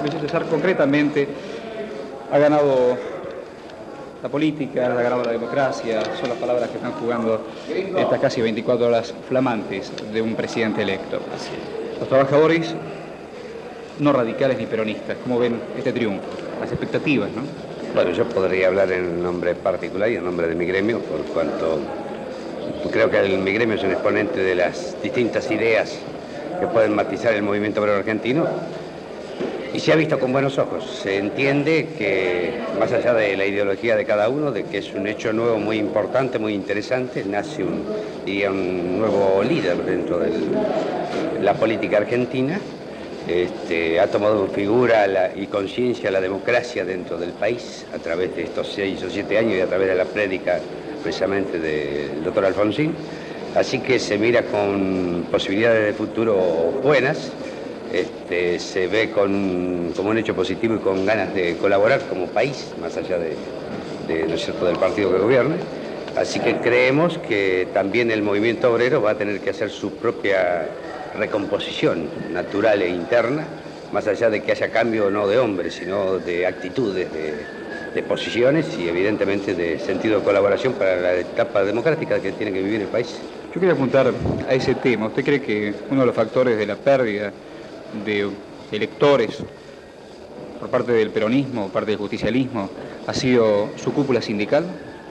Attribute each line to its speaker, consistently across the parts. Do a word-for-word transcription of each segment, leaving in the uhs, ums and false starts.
Speaker 1: Luis César, concretamente, ha ganado la política, ha ganado la democracia, son las palabras que están jugando estas casi veinticuatro horas flamantes de un presidente electo. Los trabajadores, no radicales ni peronistas, ¿cómo ven este triunfo? Las expectativas, ¿no?
Speaker 2: Bueno, yo podría hablar en nombre particular y en nombre de mi gremio, por cuanto creo que el, mi gremio es un exponente de las distintas ideas que pueden matizar el movimiento obrero argentino, y se ha visto con buenos ojos. Se entiende que, más allá de la ideología de cada uno, de que es un hecho nuevo muy importante, muy interesante, nace un, diría, un nuevo líder dentro de la política argentina. Este, ha tomado figura la, y conciencia la democracia dentro del país a través de estos seis o siete años y a través de la prédica precisamente del doctor Alfonsín. Así que se mira con posibilidades de futuro buenas. Este, se ve con, como un hecho positivo y con ganas de colaborar como país, más allá de, de, ¿no es cierto?, del partido que gobierne. Así que creemos que también el movimiento obrero va a tener que hacer su propia recomposición natural e interna, más allá de que haya cambio no de hombres, sino de actitudes, de, de posiciones y evidentemente de sentido de colaboración para la etapa democrática que tiene que vivir el país.
Speaker 1: Yo quería apuntar a ese tema. ¿Usted cree que uno de los factores de la pérdida de electores por parte del peronismo, por parte del justicialismo, ha sido su cúpula sindical?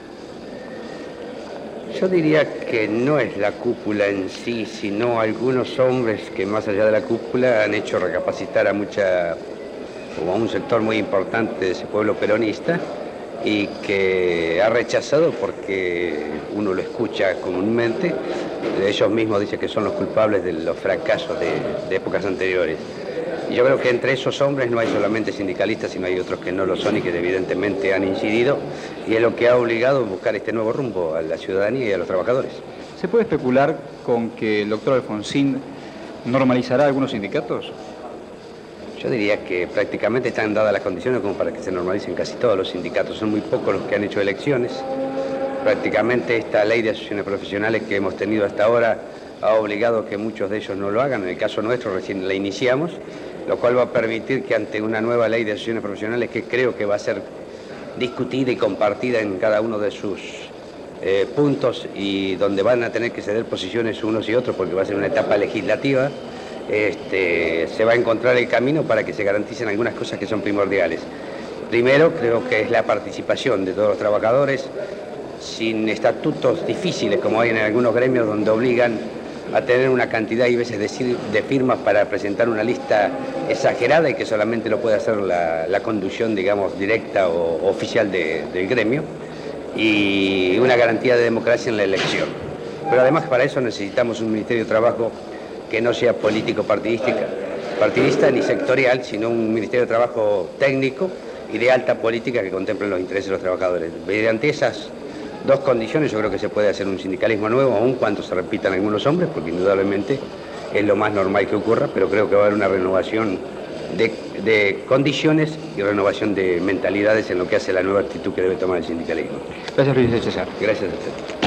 Speaker 2: Yo diría que no es la cúpula en sí, sino algunos hombres que más allá de la cúpula han hecho recapacitar a mucha, o a un sector muy importante de ese pueblo peronista, y que ha rechazado porque uno lo escucha comúnmente. Ellos mismos dicen que son los culpables de los fracasos de, de épocas anteriores. Y yo creo que entre esos hombres no hay solamente sindicalistas, sino hay otros que no lo son y que evidentemente han incidido, y es lo que ha obligado a buscar este nuevo rumbo a la ciudadanía y a los trabajadores.
Speaker 1: ¿Se puede especular con que el doctor Alfonsín normalizará algunos sindicatos?
Speaker 2: Yo diría que prácticamente están dadas las condiciones como para que se normalicen casi todos los sindicatos. Son muy pocos los que han hecho elecciones. Prácticamente esta ley de asociaciones profesionales que hemos tenido hasta ahora ha obligado a que muchos de ellos no lo hagan. En el caso nuestro recién la iniciamos, lo cual va a permitir que ante una nueva ley de asociaciones profesionales, que creo que va a ser discutida y compartida en cada uno de sus eh, puntos, y donde van a tener que ceder posiciones unos y otros porque va a ser una etapa legislativa, este, se va a encontrar el camino para que se garanticen algunas cosas que son primordiales. Primero, creo que es la participación de todos los trabajadores, sin estatutos difíciles como hay en algunos gremios donde obligan a tener una cantidad y veces de, de firmas para presentar una lista exagerada y que solamente lo puede hacer la, la conducción, digamos, directa o, o oficial de, del gremio, y una garantía de democracia en la elección. Pero además para eso necesitamos un Ministerio de Trabajo que no sea político partidista, partidista ni sectorial, sino un Ministerio de Trabajo técnico y de alta política que contemple los intereses de los trabajadores. Mediante esas dos condiciones yo creo que se puede hacer un sindicalismo nuevo, aun cuando se repitan algunos hombres, porque indudablemente es lo más normal que ocurra, pero creo que va a haber una renovación de, de condiciones y renovación de mentalidades en lo que hace la nueva actitud que debe tomar el sindicalismo.
Speaker 1: Gracias, Luis César.
Speaker 2: Gracias a usted.